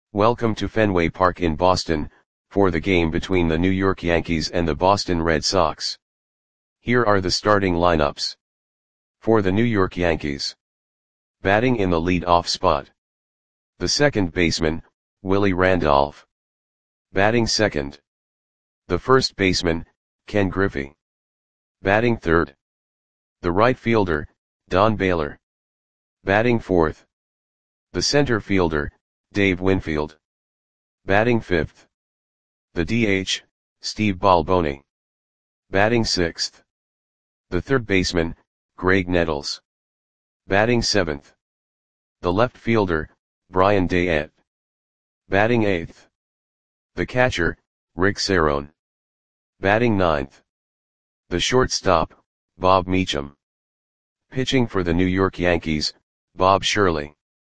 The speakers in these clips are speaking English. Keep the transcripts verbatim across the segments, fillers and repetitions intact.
Welcome to Fenway Park in Boston, for the game between the New York Yankees and the Boston Red Sox. Here are the starting lineups. For the New York Yankees. Batting in the lead-off spot. The second baseman, Willie Randolph. Batting second. The first baseman, Ken Griffey. Batting third. The right fielder, Don Baylor. Batting fourth. The center fielder, Dave Winfield. Batting fifth. The D H, Steve Balboni. Batting sixth. The third baseman, Graig Nettles. Batting seventh. The left fielder, Brian Dayette. Batting eighth. The catcher, Rick Cerone. Batting ninth. The shortstop, Bob Meacham. Pitching for the New York Yankees, Bob Shirley.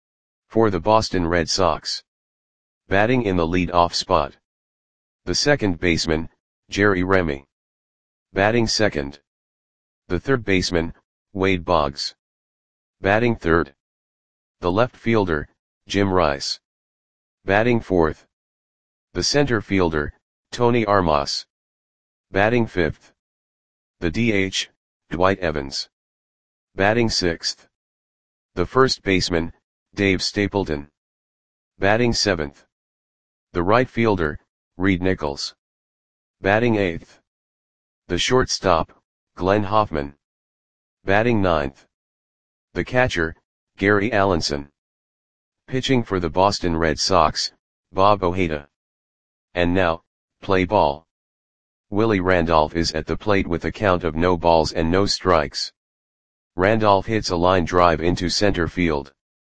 For the Boston Red Sox. Batting in the lead-off spot. The second baseman, Jerry Remy. Batting second. The third baseman, Wade Boggs. Batting third. The left fielder, Jim Rice. Batting fourth. The center fielder, Tony Armas. Batting fifth. The D H, Dwight Evans. Batting sixth. The first baseman, Dave Stapleton. Batting seventh. The right fielder, Reed Nichols. Batting eighth. The shortstop, Glenn Hoffman. Batting ninth. The catcher, Gary Allenson. Pitching for the Boston Red Sox, Bob Ojeda. And now, play ball. Willie Randolph is at the plate with a count of no balls and no strikes. Randolph hits a line drive into center field.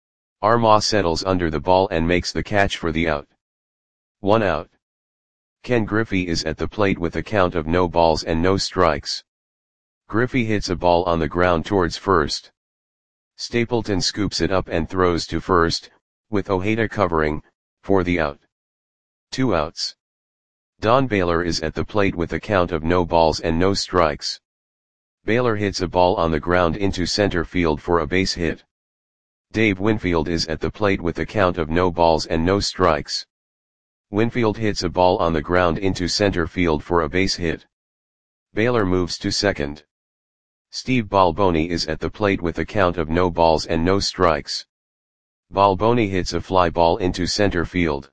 Armas settles under the ball and makes the catch for the out. One out. Ken Griffey is at the plate with a count of no balls and no strikes. Griffey hits a ball on the ground towards first. Stapleton scoops it up and throws to first, with Ojeda covering, for the out. Two outs. Don Baylor is at the plate with a count of no balls and no strikes. Baylor hits a ball on the ground into center field for a base hit. Dave Winfield is at the plate with a count of no balls and no strikes. Winfield hits a ball on the ground into center field for a base hit. Baylor moves to second. Steve Balboni is at the plate with a count of no balls and no strikes. Balboni hits a fly ball into center field.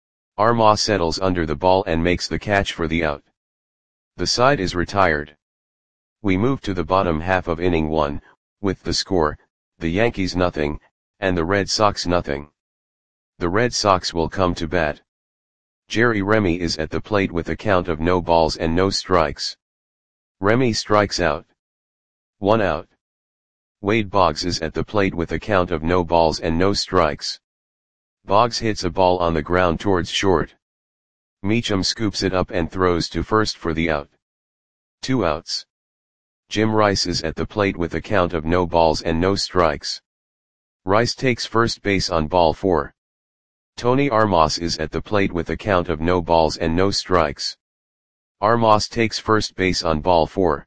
Armas settles under the ball and makes the catch for the out. The side is retired. We move to the bottom half of inning one, with the score, the Yankees nothing, and the Red Sox nothing. The Red Sox will come to bat. Jerry Remy is at the plate with a count of no balls and no strikes. Remy strikes out. One out. Wade Boggs is at the plate with a count of no balls and no strikes. Boggs hits a ball on the ground towards short. Meacham scoops it up and throws to first for the out. Two outs. Jim Rice is at the plate with a count of no balls and no strikes. Rice takes first base on ball four. Tony Armas is at the plate with a count of no balls and no strikes. Armas takes first base on ball four.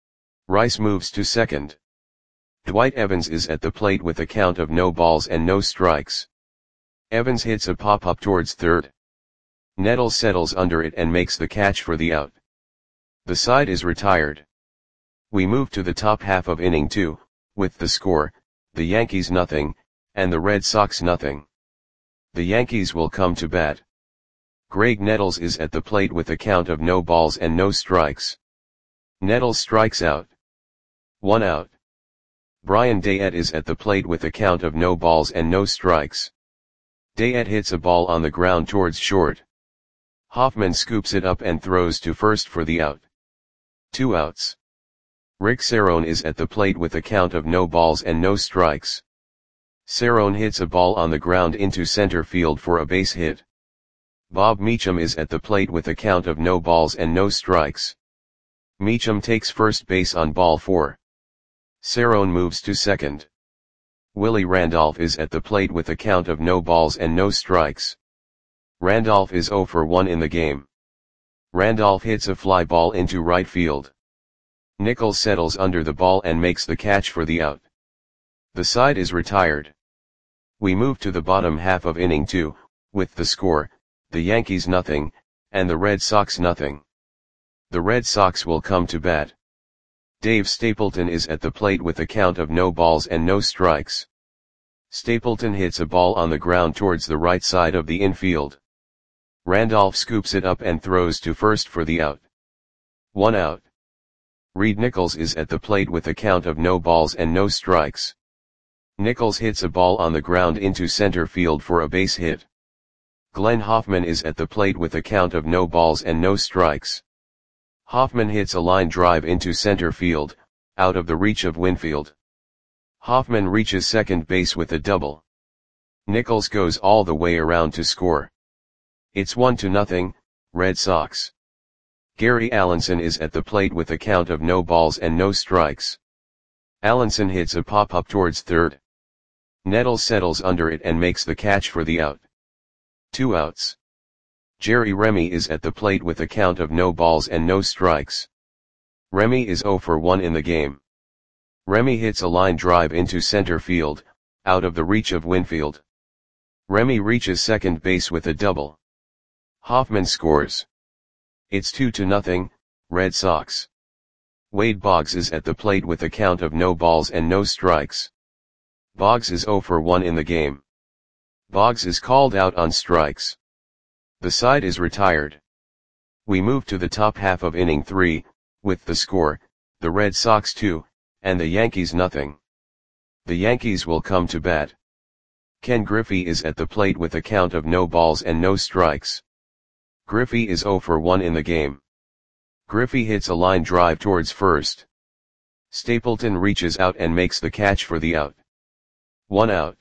Rice moves to second. Dwight Evans is at the plate with a count of no balls and no strikes. Evans hits a pop-up towards third. Nettles settles under it and makes the catch for the out. The side is retired. We move to the top half of inning two, with the score, the Yankees nothing, and the Red Sox nothing. The Yankees will come to bat. Graig Nettles is at the plate with a count of no balls and no strikes. Nettles strikes out. One out. Brian Dayette is at the plate with a count of no balls and no strikes. Dayette hits a ball on the ground towards short. Hoffman scoops it up and throws to first for the out. Two outs. Rick Cerone is at the plate with a count of no balls and no strikes. Cerone hits a ball on the ground into center field for a base hit. Bob Meacham is at the plate with a count of no balls and no strikes. Meacham takes first base on ball four. Cerone moves to second. Willie Randolph is at the plate with a count of no balls and no strikes. Randolph is zero for one in the game. Randolph hits a fly ball into right field. Nichols settles under the ball and makes the catch for the out. The side is retired. We move to the bottom half of inning two, with the score, the Yankees nothing, and the Red Sox nothing. The Red Sox will come to bat. Dave Stapleton is at the plate with a count of no balls and no strikes. Stapleton hits a ball on the ground towards the right side of the infield. Randolph scoops it up and throws to first for the out. One out. Reed Nichols is at the plate with a count of no balls and no strikes. Nichols hits a ball on the ground into center field for a base hit. Glenn Hoffman is at the plate with a count of no balls and no strikes. Hoffman hits a line drive into center field, out of the reach of Winfield. Hoffman reaches second base with a double. Nichols goes all the way around to score. It's one to nothing, Red Sox. Gary Allenson is at the plate with a count of no balls and no strikes. Allenson hits a pop-up towards third. Nettles settles under it and makes the catch for the out. Two outs. Jerry Remy is at the plate with a count of no balls and no strikes. Remy is oh for one in the game. Remy hits a line drive into center field, out of the reach of Winfield. Remy reaches second base with a double. Hoffman scores. It's two to nothing, Red Sox. Wade Boggs is at the plate with a count of no balls and no strikes. Boggs is oh for one in the game. Boggs is called out on strikes. The side is retired. We move to the top half of inning three, with the score, the Red Sox two, and the Yankees nothing. The Yankees will come to bat. Ken Griffey is at the plate with a count of no balls and no strikes. Griffey is oh for one in the game. Griffey hits a line drive towards first. Stapleton reaches out and makes the catch for the out. One out.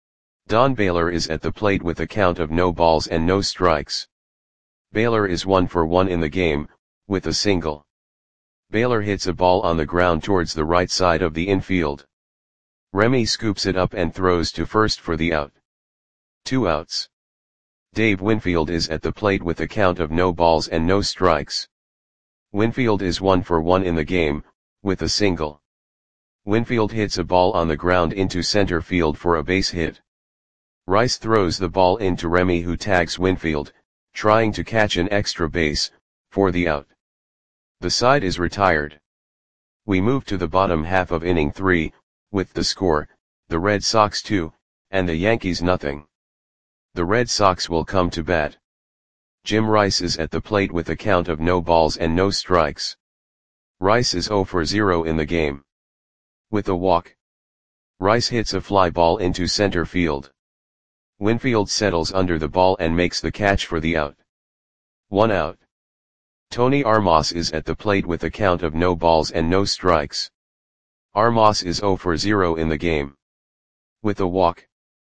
Don Baylor is at the plate with a count of no balls and no strikes. Baylor is one for one in the game, with a single. Baylor hits a ball on the ground towards the right side of the infield. Remy scoops it up and throws to first for the out. Two outs. Dave Winfield is at the plate with a count of no balls and no strikes. Winfield is one for one in the game, with a single. Winfield hits a ball on the ground into center field for a base hit. Rice throws the ball into Remy, who tags Winfield, trying to catch an extra base, for the out. The side is retired. We move to the bottom half of inning three, with the score, the Red Sox two, and the Yankees nothing. The Red Sox will come to bat. Jim Rice is at the plate with a count of no balls and no strikes. Rice is oh for zero in the game. With a walk. Rice hits a fly ball into center field. Winfield settles under the ball and makes the catch for the out. One out. Tony Armas is at the plate with a count of no balls and no strikes. Armas is oh for zero in the game. With a walk.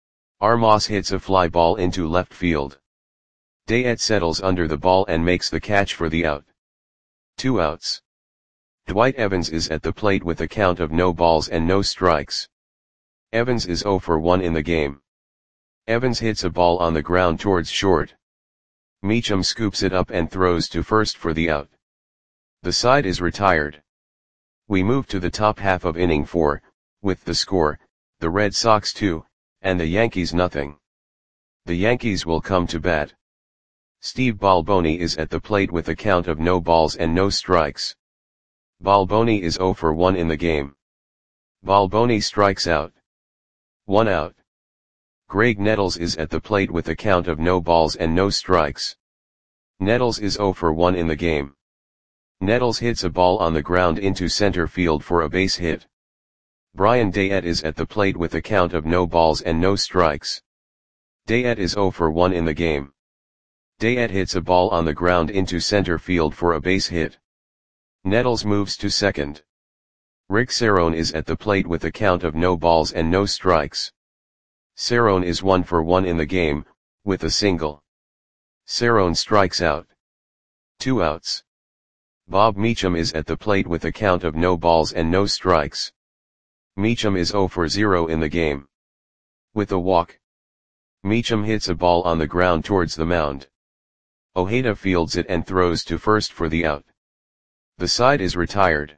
Armas hits a fly ball into left field. Dayette settles under the ball and makes the catch for the out. Two outs. Dwight Evans is at the plate with a count of no balls and no strikes. Evans is oh for one in the game. Evans hits a ball on the ground towards short. Meacham scoops it up and throws to first for the out. The side is retired. We move to the top half of inning four, with the score, the Red Sox two, and the Yankees nothing. The Yankees will come to bat. Steve Balboni is at the plate with a count of no balls and no strikes. Balboni is oh for one in the game. Balboni strikes out. One out. Greg Nettles is at the plate with a count of no balls and no strikes. Nettles is oh for one in the game. Nettles hits a ball on the ground into center field for a base hit. Brian Dayette is at the plate with a count of no balls and no strikes. Dayette is oh for one in the game. Dayette hits a ball on the ground into center field for a base hit. Nettles moves to second. Rick Cerrone is at the plate with a count of no balls and no strikes. Cerrone is one for one in the game, with a single. Cerrone strikes out. Two outs. Bob Meacham is at the plate with a count of no balls and no strikes. Meacham is oh for zero in the game. With a walk. Meacham hits a ball on the ground towards the mound. Ojeda fields it and throws to first for the out. The side is retired.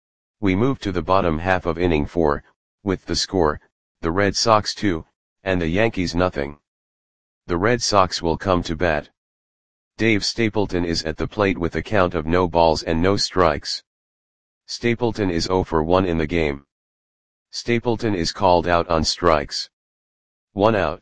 We move to the bottom half of inning four, with the score, the Red Sox two, and the Yankees nothing. The Red Sox will come to bat. Dave Stapleton is at the plate with a count of no balls and no strikes. Stapleton is zero for one in the game. Stapleton is called out on strikes. One out.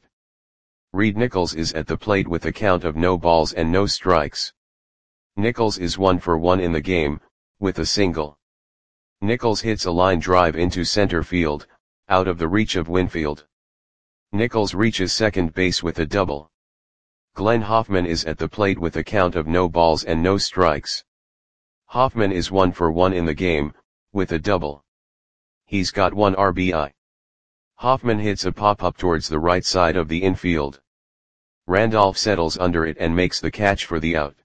Reed Nichols is at the plate with a count of no balls and no strikes. Nichols is one for one in the game, with a single. Nichols hits a line drive into center field, out of the reach of Winfield. Nichols reaches second base with a double. Glenn Hoffman is at the plate with a count of no balls and no strikes. Hoffman is one for one in the game, with a double. He's got one R B I. Hoffman hits a pop-up towards the right side of the infield. Randolph settles under it and makes the catch for the out.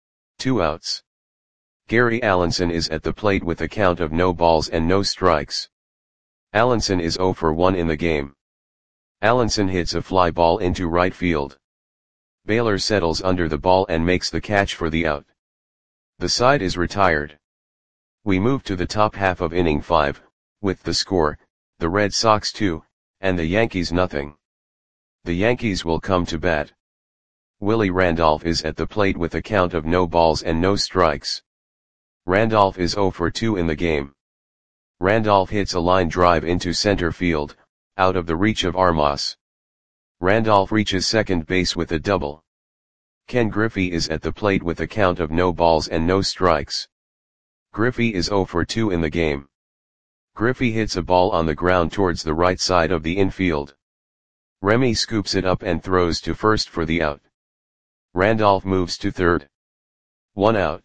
Two outs. Gary Allenson is at the plate with a count of no balls and no strikes. Allenson is zero for one in the game. Allenson hits a fly ball into right field. Baylor settles under the ball and makes the catch for the out. The side is retired. We move to the top half of inning five, with the score, the Red Sox two, and the Yankees nothing. The Yankees will come to bat. Willie Randolph is at the plate with a count of no balls and no strikes. Randolph is zero for two in the game. Randolph hits a line drive into center field, out of the reach of Armas. Randolph reaches second base with a double. Ken Griffey is at the plate with a count of no balls and no strikes. Griffey is zero for two in the game. Griffey hits a ball on the ground towards the right side of the infield. Remy scoops it up and throws to first for the out. Randolph moves to third. One out.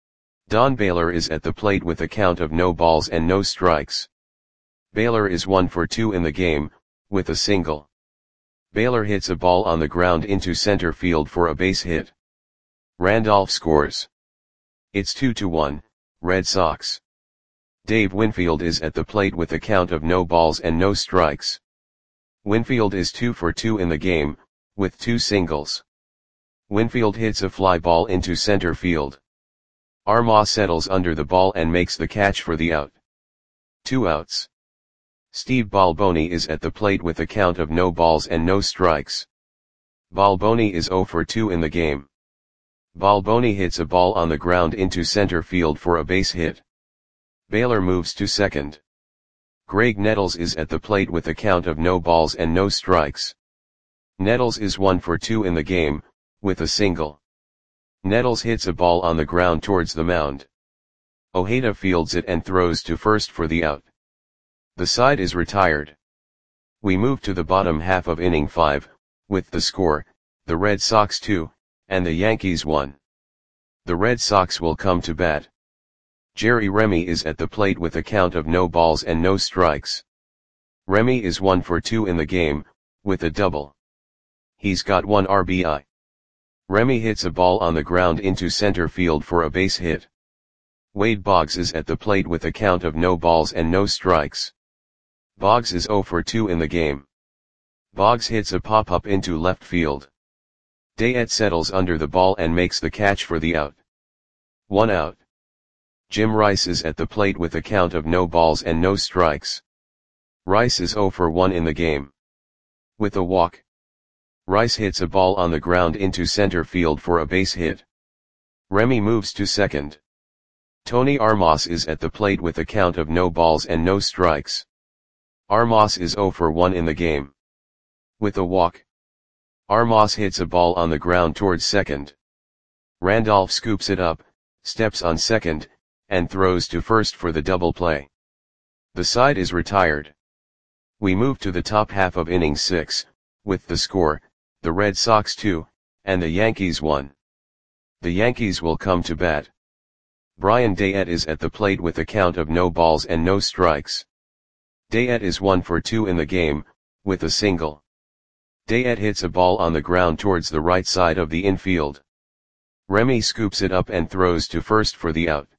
Don Baylor is at the plate with a count of no balls and no strikes. Baylor is one for two in the game, with a single. Baylor hits a ball on the ground into center field for a base hit. Randolph scores. It's two to one, Red Sox. Dave Winfield is at the plate with a count of no balls and no strikes. Winfield is two for two in the game, with two singles. Winfield hits a fly ball into center field. Armas settles under the ball and makes the catch for the out. Two outs. Steve Balboni is at the plate with a count of no balls and no strikes. Balboni is zero for two in the game. Balboni hits a ball on the ground into center field for a base hit. Baylor moves to second. Greg Nettles is at the plate with a count of no balls and no strikes. Nettles is one for two in the game, with a single. Nettles hits a ball on the ground towards the mound. Ojeda fields it and throws to first for the out. The side is retired. We move to the bottom half of inning five, with the score, the Red Sox two, and the Yankees one. The Red Sox will come to bat. Jerry Remy is at the plate with a count of no balls and no strikes. Remy is one for two in the game, with a double. He's got one R B I. Remy hits a ball on the ground into center field for a base hit. Wade Boggs is at the plate with a count of no balls and no strikes. Boggs is zero for two in the game. Boggs hits a pop-up into left field. Dayette settles under the ball and makes the catch for the out. One out. Jim Rice is at the plate with a count of no balls and no strikes. Rice is zero for one in the game. With a walk. Rice hits a ball on the ground into center field for a base hit. Remy moves to second. Tony Armas is at the plate with a count of no balls and no strikes. Armas is zero for one in the game. With a walk. Armas hits a ball on the ground towards second. Randolph scoops it up, steps on second, and throws to first for the double play. The side is retired. We move to the top half of inning six, with the score, the Red Sox two, and the Yankees one. The Yankees will come to bat. Brian Dayette is at the plate with a count of no balls and no strikes. Dayette is one for two in the game, with a single. Dayette hits a ball on the ground towards the right side of the infield. Remy scoops it up and throws to first for the out.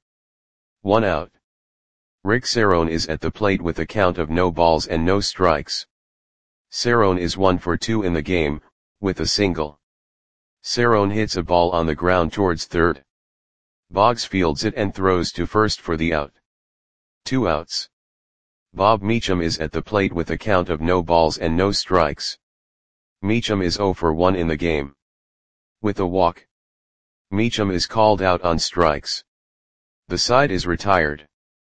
One out. Rick Cerrone is at the plate with a count of no balls and no strikes. Cerrone is one for two in the game, with a single. Cerrone hits a ball on the ground towards third. Boggs fields it and throws to first for the out. Two outs. Bob Meacham is at the plate with a count of no balls and no strikes. Meacham is zero for one in the game. With a walk, Meacham is called out on strikes. The side is retired.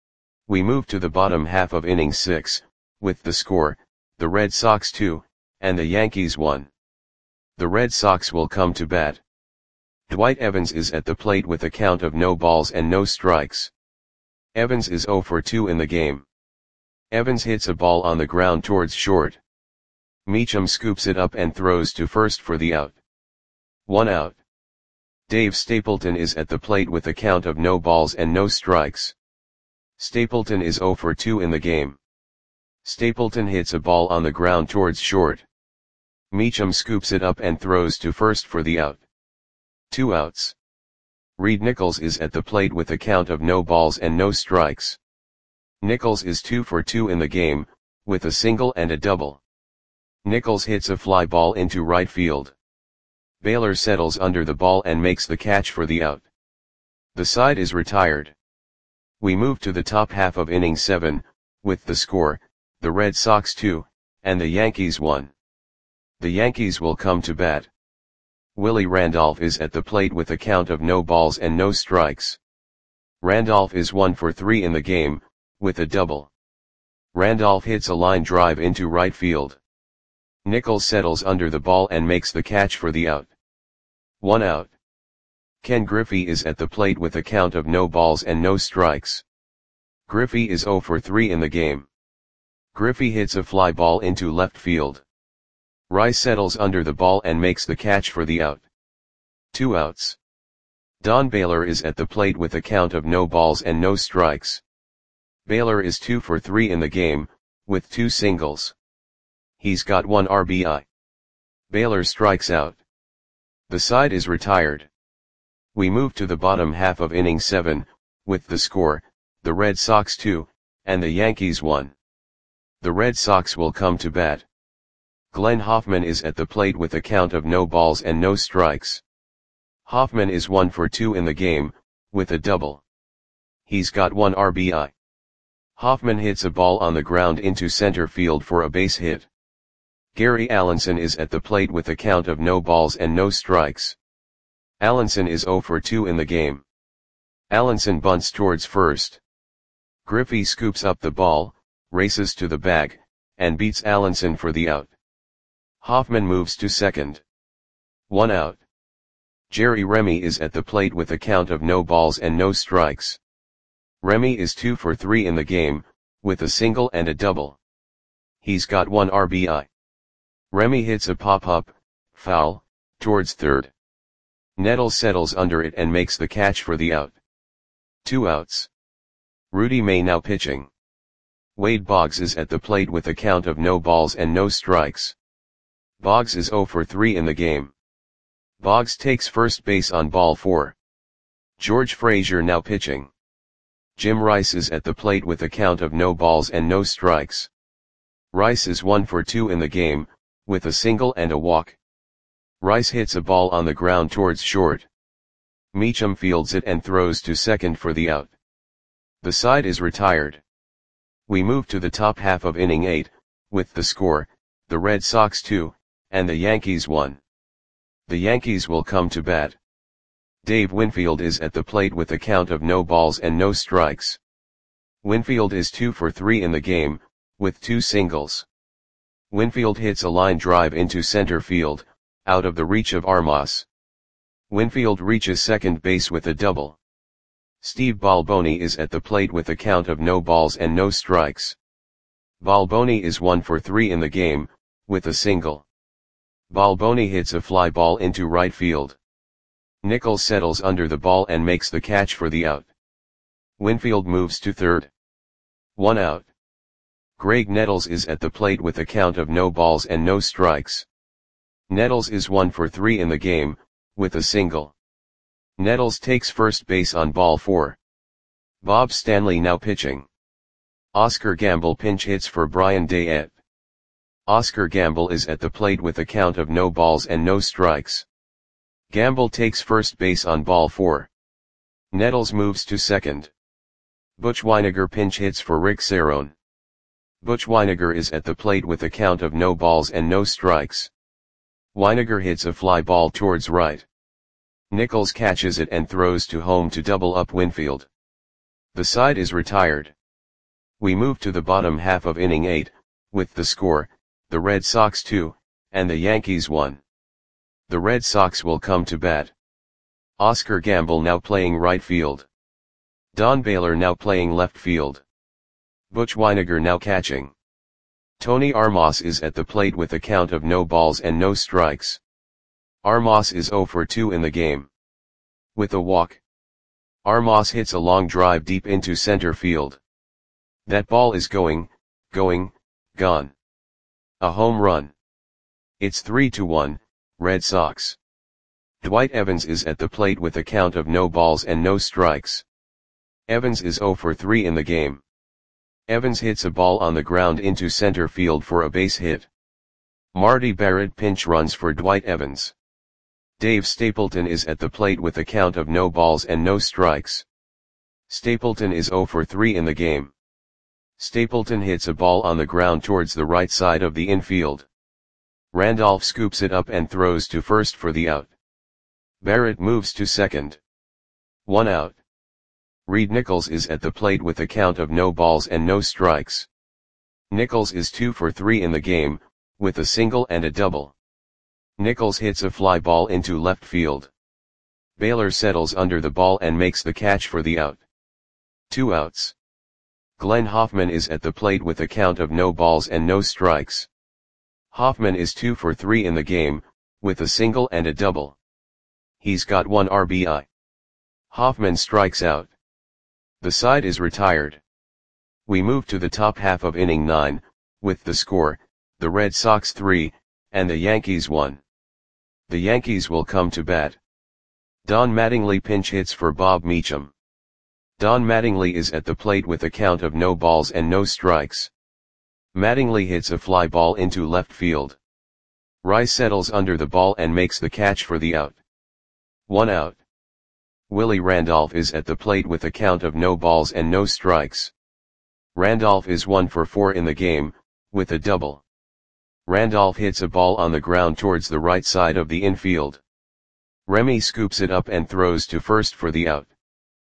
We move to the bottom half of inning six, with the score, the Red Sox two, and the Yankees one. The Red Sox will come to bat. Dwight Evans is at the plate with a count of no balls and no strikes. Evans is zero for two in the game. Evans hits a ball on the ground towards short. Meacham scoops it up and throws to first for the out. One out. Dave Stapleton is at the plate with a count of no balls and no strikes. Stapleton is zero for two in the game. Stapleton hits a ball on the ground towards short. Meacham scoops it up and throws to first for the out. Two outs. Reed Nichols is at the plate with a count of no balls and no strikes. Nichols is two for two in the game, with a single and a double. Nichols hits a fly ball into right field. Baylor settles under the ball and makes the catch for the out. The side is retired. We move to the top half of inning seven, with the score, the Red Sox two, and the Yankees one. The Yankees will come to bat. Willie Randolph is at the plate with a count of no balls and no strikes. Randolph is one for three in the game, with a double. Randolph hits a line drive into right field. Nichols settles under the ball and makes the catch for the out. One out. Ken Griffey is at the plate with a count of no balls and no strikes. Griffey is zero for three in the game. Griffey hits a fly ball into left field. Rice settles under the ball and makes the catch for the out. Two outs. Don Baylor is at the plate with a count of no balls and no strikes. Baylor is two for three in the game, with two singles. He's got one R B I. Baylor strikes out. The side is retired. We move to the bottom half of inning seven, with the score, the Red Sox two, and the Yankees one. The Red Sox will come to bat. Glenn Hoffman is at the plate with a count of no balls and no strikes. Hoffman is one for two in the game, with a double. He's got one R B I. Hoffman hits a ball on the ground into center field for a base hit. Gary Allenson is at the plate with a count of no balls and no strikes. Allenson is zero for two in the game. Allenson bunts towards first. Griffey scoops up the ball, races to the bag, and beats Allenson for the out. Hoffman moves to second. One out. Jerry Remy is at the plate with a count of no balls and no strikes. Remy is two for three in the game, with a single and a double. He's got one R B I. Remy hits a pop-up, foul, towards third. Nettles settles under it and makes the catch for the out. Two outs. Rudy May now pitching. Wade Boggs is at the plate with a count of no balls and no strikes. Boggs is zero for three in the game. Boggs takes first base on ball four. George Frazier now pitching. Jim Rice is at the plate with a count of no balls and no strikes. Rice is one for two in the game, with a single and a walk. Rice hits a ball on the ground towards short. Meacham fields it and throws to second for the out. The side is retired. We move to the top half of inning eight, with the score, the Red Sox two, and the Yankees one. The Yankees will come to bat. Dave Winfield is at the plate with a count of no balls and no strikes. Winfield is two for three in the game, with two singles. Winfield hits a line drive into center field, out of the reach of Armas. Winfield reaches second base with a double. Steve Balboni is at the plate with a count of no balls and no strikes. Balboni is one for three in the game, with a single. Balboni hits a fly ball into right field. Nichols settles under the ball and makes the catch for the out. Winfield moves to third. One out. Greg Nettles is at the plate with a count of no balls and no strikes. Nettles is one for three in the game, with a single. Nettles takes first base on ball four. Bob Stanley now pitching. Oscar Gamble pinch hits for Brian Dayette. Oscar Gamble is at the plate with a count of no balls and no strikes. Gamble takes first base on ball four. Nettles moves to second. Butch Weiniger pinch hits for Rick Cerone. Butch Weiniger is at the plate with a count of no balls and no strikes. Weiniger hits a fly ball towards right. Nichols catches it and throws to home to double up Winfield. The side is retired. We move to the bottom half of inning eight, with the score, the Red Sox two, and the Yankees one. The Red Sox will come to bat. Oscar Gamble now playing right field. Don Baylor now playing left field. Butch Weiniger now catching. Tony Armas is at the plate with a count of no balls and no strikes. Armas is oh for two in the game. With a walk. Armas hits a long drive deep into center field. That ball is going, going, gone. A home run. It's three to one, Red Sox. Dwight Evans is at the plate with a count of no balls and no strikes. Evans is oh for three in the game. Evans hits a ball on the ground into center field for a base hit. Marty Barrett pinch runs for Dwight Evans. Dave Stapleton is at the plate with a count of no balls and no strikes. Stapleton is oh for three in the game. Stapleton hits a ball on the ground towards the right side of the infield. Randolph scoops it up and throws to first for the out. Barrett moves to second. One out. Reed Nichols is at the plate with a count of no balls and no strikes. Nichols is two for three in the game, with a single and a double. Nichols hits a fly ball into left field. Baylor settles under the ball and makes the catch for the out. Two outs. Glenn Hoffman is at the plate with a count of no balls and no strikes. Hoffman is two for three in the game, with a single and a double. He's got one R B I. Hoffman strikes out. The side is retired. We move to the top half of inning nine, with the score, the Red Sox three, and the Yankees one. The Yankees will come to bat. Don Mattingly pinch hits for Bob Meacham. Don Mattingly is at the plate with a count of no balls and no strikes. Mattingly hits a fly ball into left field. Rice settles under the ball and makes the catch for the out. One out. Willie Randolph is at the plate with a count of no balls and no strikes. Randolph is one for four in the game, with a double. Randolph hits a ball on the ground towards the right side of the infield. Remy scoops it up and throws to first for the out.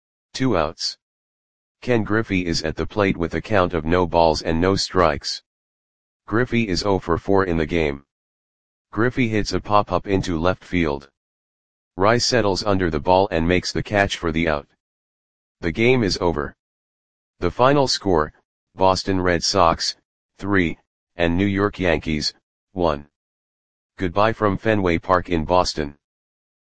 Two outs. Ken Griffey is at the plate with a count of no balls and no strikes. Griffey is oh for four in the game. Griffey hits a pop-up into left field. Rice settles under the ball and makes the catch for the out. The game is over. The final score, Boston Red Sox, three, and New York Yankees, one. Goodbye from Fenway Park in Boston.